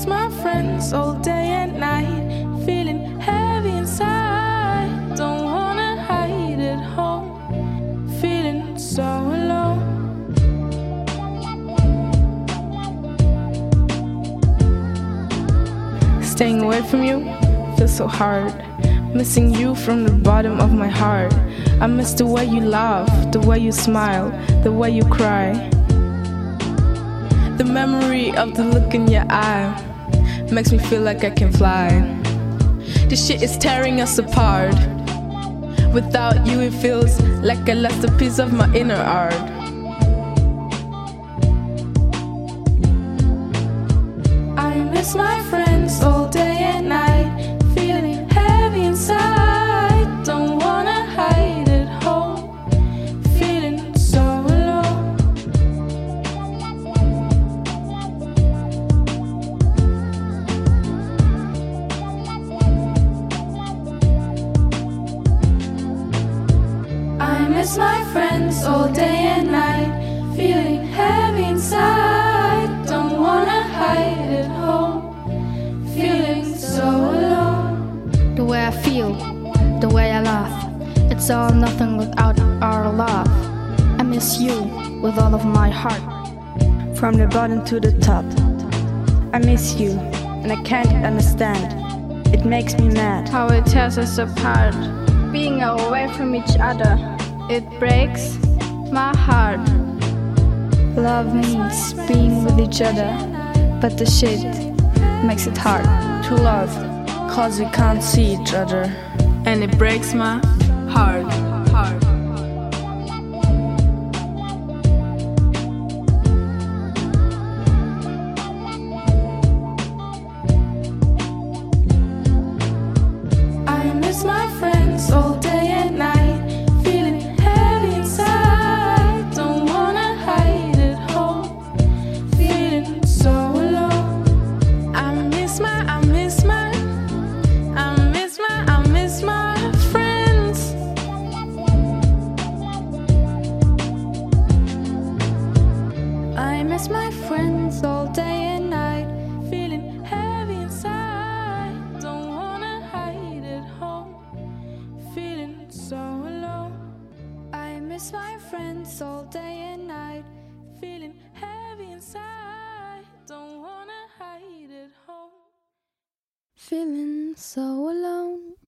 my friends all day and night, feeling heavy inside. Don't wanna hide at home, feeling so alone. Staying away from you feels so hard. Missing you from the bottom of my heart. I miss the way you laugh, the way you smile, the way you cry. The memory of the look in your eye makes me feel like I can fly. This shit is tearing us apart. Without you it feels like I lost a piece of my inner art. I miss my friends all day and night, feeling heavy inside. Don't wanna hide at home, feeling so alone. I miss my friends all day and night, feeling heavy inside. Don't wanna hide at home, feeling so alone. The way I feel, the way I laugh, it's all nothing without our love. I miss you with all of my heart, from the bottom to the top. I miss you, and I can't understand. It makes me mad how it tears us apart. Being away from each other, it breaks my heart. Love means being with each other, but the shit makes it hard to love, cause we can't see each other. And it breaks my heart. I miss my friends all day and night, feeling heavy inside. Don't wanna hide at home, feeling so alone. I miss my friends. I miss my friends all day and night, feeling heavy inside. Don't wanna hide at home, feeling so alone. I miss my friends all day and night, feeling heavy inside. Don't wanna hide at home, feeling so alone.